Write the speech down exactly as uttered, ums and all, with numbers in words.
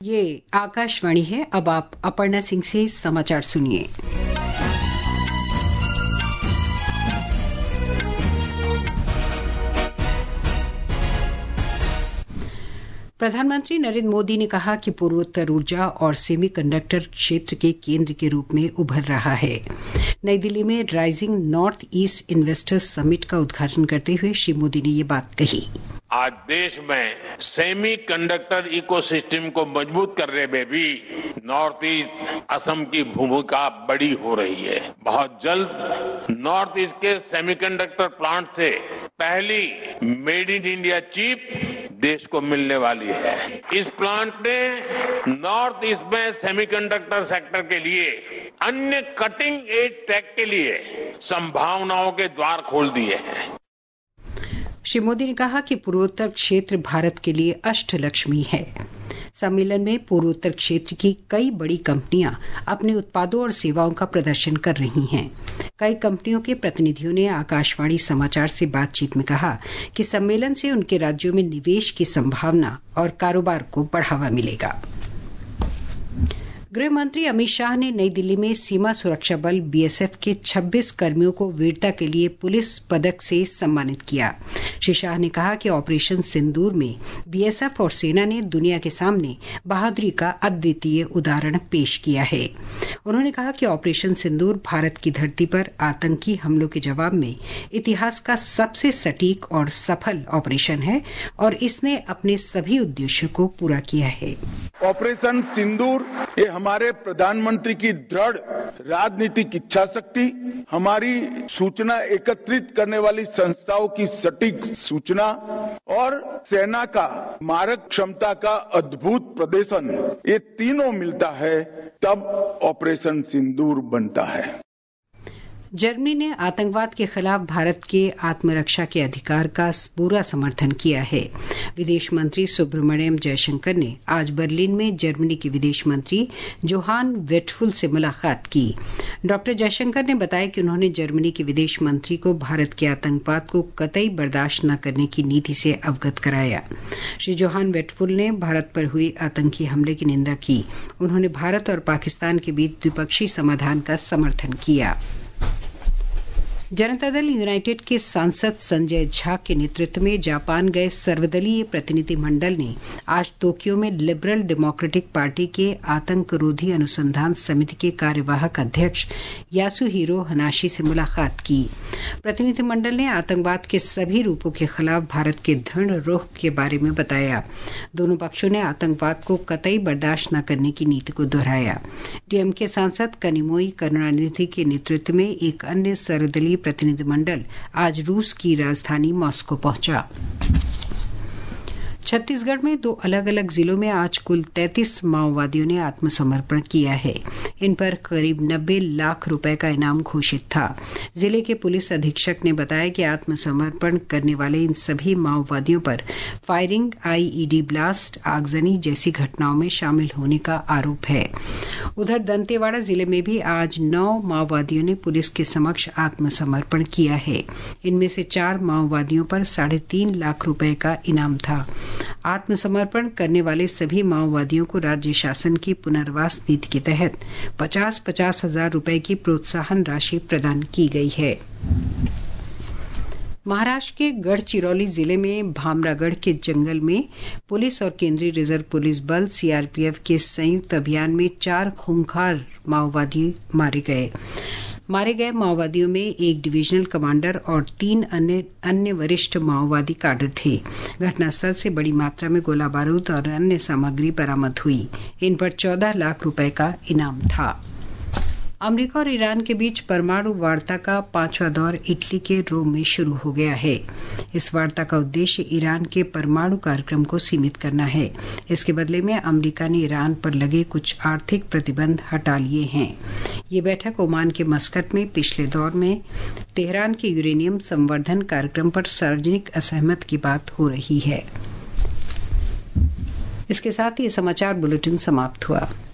ये आकाशवाणी है। अब आप अपर्णा सिंह से समाचार सुनिए। प्रधानमंत्री नरेंद्र मोदी ने कहा कि पूर्वोत्तर ऊर्जा और सेमीकंडक्टर क्षेत्र के केंद्र के रूप में उभर रहा है। नई दिल्ली में rising north east investors summit का उद्घाटन करते हुए श्री मोदी ने ये बात कही। आज देश में सेमी कंडक्टर इकोसिस्टम को मजबूत करने में भी नॉर्थ ईस्ट असम की भूमिका बड़ी हो रही है। बहुत जल्द नॉर्थ ईस्ट के सेमीकंडक्टर प्लांट से पहली मेड इन इंडिया चिप देश को मिलने वाली है। इस प्लांट ने नॉर्थ ईस्ट में सेमीकंडक्टर सेक्टर के लिए अन्य कटिंग एज टेक के लिए संभावनाओं के द्वार खोल दिए हैं। श्री मोदी ने कहा कि पूर्वोत्तर क्षेत्र भारत के लिए अष्टलक्ष्मी है। सम्मेलन में पूर्वोत्तर क्षेत्र की कई बड़ी कंपनियां अपने उत्पादों और सेवाओं का प्रदर्शन कर रही हैं। कई कंपनियों के प्रतिनिधियों ने आकाशवाणी समाचार से बातचीत में कहा कि सम्मेलन से उनके राज्यों में निवेश की संभावना और कारोबार को बढ़ावा मिलेगा। गृह मंत्री अमित शाह ने नई दिल्ली में सीमा सुरक्षा बल बीएसएफ के छब्बीस कर्मियों को वीरता के लिए पुलिस पदक से सम्मानित किया। श्री शाह ने कहा कि ऑपरेशन सिंदूर में बीएसएफ और सेना ने दुनिया के सामने बहादुरी का अद्वितीय उदाहरण पेश किया है। उन्होंने कहा कि ऑपरेशन सिंदूर भारत की धरती पर आतंकी हमलों के जवाब में इतिहास का सबसे सटीक और सफल ऑपरेशन है और इसने अपने सभी उद्देश्यों को पूरा किया है। ऑपरेशन सिंदूर ये हमारे प्रधानमंत्री की दृढ़ राजनीतिक इच्छा शक्ति, हमारी सूचना एकत्रित करने वाली संस्थाओं की सटीक सूचना और सेना का मारक क्षमता का अद्भुत प्रदर्शन, ये तीनों मिलता है तब ऑपरेशन सिंदूर बनता है। जर्मनी ने आतंकवाद के खिलाफ भारत के आत्मरक्षा के अधिकार का पूरा समर्थन किया है। विदेश मंत्री सुब्रमण्यम जयशंकर ने आज बर्लिन में जर्मनी के विदेश मंत्री जोहान वेटफुल से मुलाकात की। डॉक्टर जयशंकर ने बताया कि उन्होंने जर्मनी के विदेश मंत्री को भारत के आतंकवाद को कतई बर्दाश्त न करने की नीति से अवगत कराया। श्री जोहान वेटफुल ने भारत पर हुए आतंकी हमले की निंदा की। उन्होंने भारत और पाकिस्तान के बीच द्विपक्षीय समाधान का समर्थन किया। जनता दल यूनाइटेड के सांसद संजय झा के नेतृत्व में जापान गए सर्वदलीय प्रतिनिधि मंडल ने आज तोक्यो में लिबरल डेमोक्रेटिक पार्टी के आतंकरोधी अनुसंधान समिति के कार्यवाहक अध्यक्ष यासुहिरो हनाशी से मुलाकात की। प्रतिनिधि मंडल ने आतंकवाद के सभी रूपों के खिलाफ भारत के दृढ़ रुख के बारे में बताया। दोनों पक्षों ने आतंकवाद को कतई बर्दाश्त न करने की नीति को दोहराया। डीएमके सांसद कनिमोई करुणानिधि के नेतृत्व में एक अन्य सर्वदलीय प्रतिनिधिमंडल आज रूस की राजधानी मॉस्को पहुंचा। छत्तीसगढ़ में दो अलग अलग जिलों में आज कुल तैंतीस माओवादियों ने आत्मसमर्पण किया है। इन पर करीब नब्बे लाख रुपए का इनाम घोषित था। जिले के पुलिस अधीक्षक ने बताया कि आत्मसमर्पण करने वाले इन सभी माओवादियों पर फायरिंग, आईईडी ब्लास्ट, आगजनी जैसी घटनाओं में शामिल होने का आरोप है। उधर दंतेवाड़ा जिले में भी आज नौ माओवादियों ने पुलिस के समक्ष आत्मसमर्पण किया है। इनमें से चार माओवादियों पर साढ़े तीन लाख रुपए का इनाम था। आत्मसमर्पण करने वाले सभी माओवादियों को राज्य शासन की पुनर्वास नीति के तहत पचास पचास हजार रुपए की प्रोत्साहन राशि प्रदान की गई है। महाराष्ट्र के गढ़चिरौली जिले में भामरागढ़ के जंगल में पुलिस और केंद्रीय रिजर्व पुलिस बल सीआरपीएफ के संयुक्त अभियान में चार खूंखार माओवादी मारे गए। मारे गए माओवादियों में एक डिविजनल कमांडर और तीन अन्य अन्य वरिष्ठ माओवादी काडर थे। घटनास्थल से बड़ी मात्रा में गोला बारूद और अन्य सामग्री बरामद हुई। इन पर चौदह लाख रुपए का इनाम था। अमेरिका और ईरान के बीच परमाणु वार्ता का पांचवा दौर इटली के रोम में शुरू हो गया है। इस वार्ता का उद्देश्य ईरान के परमाणु कार्यक्रम को सीमित करना है। इसके बदले में अमेरिका ने ईरान पर लगे कुछ आर्थिक प्रतिबंध हटा लिए हैं। ये बैठक ओमान के मस्कट में पिछले दौर में तेहरान के यूरेनियम संवर्धन कार्यक्रम पर सार्वजनिक असहमत की बात हो रही है। इसके साथ ही समाचार बुलेटिन समाप्त हुआ।